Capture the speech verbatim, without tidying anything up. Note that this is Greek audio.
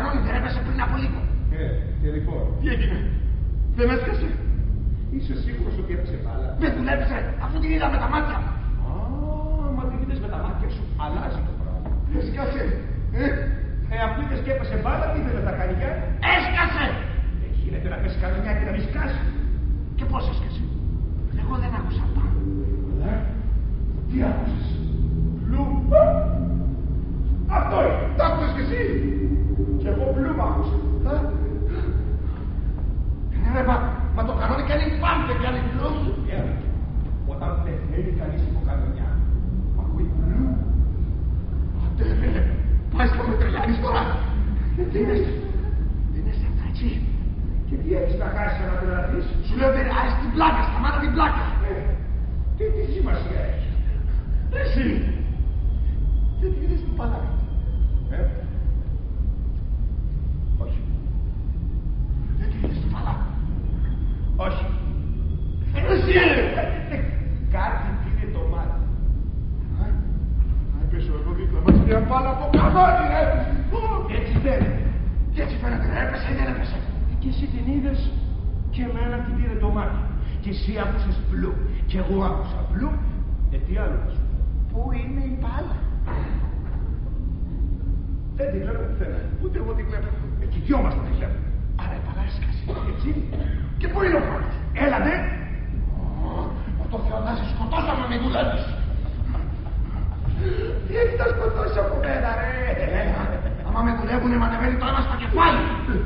κανόνι δεν έπεσε πριν από λίγο. Ε, και λοιπόν. Τι έγινε, δεν έσκασε. Είσαι σίγουρος ότι έπεσε μπάλα? Δεν δουλέψε, αφού την είδα με τα μάτια μου. Α, μα την είδες με τα μάτια σου. Αλλάζει το πράγμα. Έσκασε. Ε, ε αφού είδες και έπεσε μπάλα, τι δεν τα κάνει για. Έσκασε. Δεν γίνεται να πέσει κανένα και να μη σκάσει. Και πώς έσκασε? Εγώ δεν άκουσα πάνω. Ε, τι άκουσες? Πλουμ. Αυτό είναι. Το άκουσες κι εσύ. Και εγώ πλουμ άκουσα. Ναι, ρε, μα, μα το κανόνι κάνει μπαμ και κάνει πλουμ. Yeah. Όταν πεθαίνει κανείς υποκανονιά, ακούει πλουμ. Αντέβε, πάει στο με τρελάνεις τώρα. Τι είναι, είναι σαν έτσι. Και τι έχεις να χάσεις να τρελαθείς? Σου λέω δεν άες την πλάκα, σταμάτα την πλάκα. Ε, τι, τι σημασία έχει? Εσύ, γιατί είδες την μπάλα. Ε, όχι. Γιατί είδες την μπάλα. Όχι. Εσύ, κάτι πήρε το μάτι. να έπεσε εδώ δίπλα μας μια μπάλα από κανόνι, ρε. Έτσι φαίνεται. Και έτσι φαίνεται, ρε, έπεσε ή δεν έπεσε. Και εσύ την είδες και εμένα την πήρε το μάτι. Και εσύ άκουσες πλου και εγώ άκουσα πλου. Ε, τι άλλο να σου πω? Πού είναι η μπάλα? Δεν τη βλέπω πουθενά. Ούτε εγώ την βλέπω. Εκεί δυο μας την βλέπω. Άρα η μπάλα έσκασε. Έτσι. Και πού είναι ο χρόνος? Έλα, ναι. Μα το Θεό να σε σκοτώσαμε με δουλεύεις. Τι έχει να σκοτώσει από μένα, ρε. Άμα με δουλεύουνε, μ' ανεβαίνει το αίμα στο κεφάλι.